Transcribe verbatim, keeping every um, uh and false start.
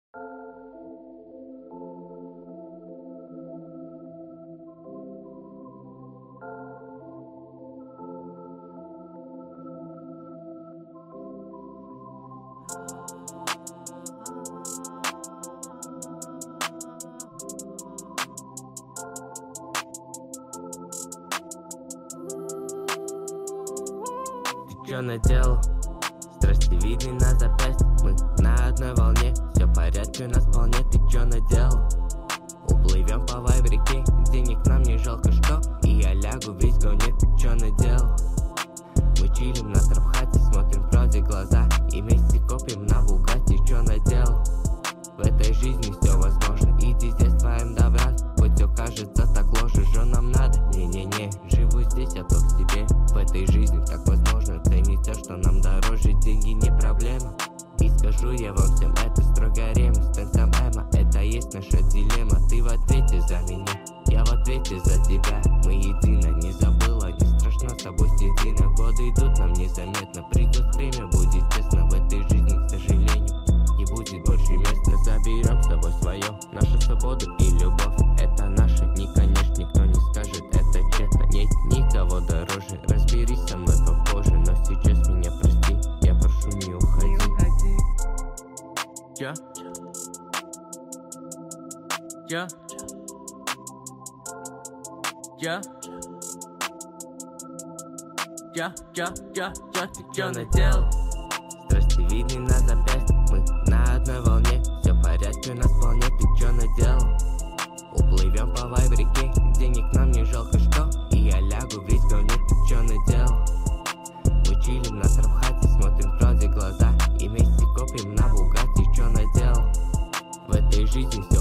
Чё наделал? Страсти видны на запястье, мы на одной волне. Все в порядке, у нас вполне, ты чё наделал? Уплывем по вайб реке, денег нам не жалко, что? И я лягу весь в говне, ты чё наделал? Мы чилим на травхате, смотрим правде глаза и вместе копим на Бугатти, чё наделал? В этой жизни все возможно, иди здесь твоим добра. Хоть все кажется так ложь, что нам надо. Не-не-не, живу здесь, а то в себе. В этой жизни так возможно ценить все, что нам дороже. Деньги не проблема. И скажу я вам всем, это строго ревность. Танцам Эма, это есть наша дилемма. Ты в ответе за меня, я в ответе за тебя. Мы едино, не забыла, не страшно, с тобой едино. Годы идут нам незаметно, придет время, будет честно. В этой жизни, к сожалению, не будет больше места. Заберем с тобой свое, нашу свободу и любовь. Это наше, не конечно, никто не скажет, это честно. Нет никого дороже, разберись со мной попозже. Но сейчас меня прости, я прошу, не уходи. Чё? Чё? Чё? Чё? Чё? Чё? Чё? Ты чё наделал? Страсти видны на запястье, мы на одной волне. Все в порядке, у нас вполне, ты чё наделал? Уплывем по вайб реке, денег нам не жалко, что? И я лягу весь в говне, ты чё наделал? Мы чилим на травхате, смотрим правде глаза и вместе копим на Бугатти, чё наделал? В этой жизни все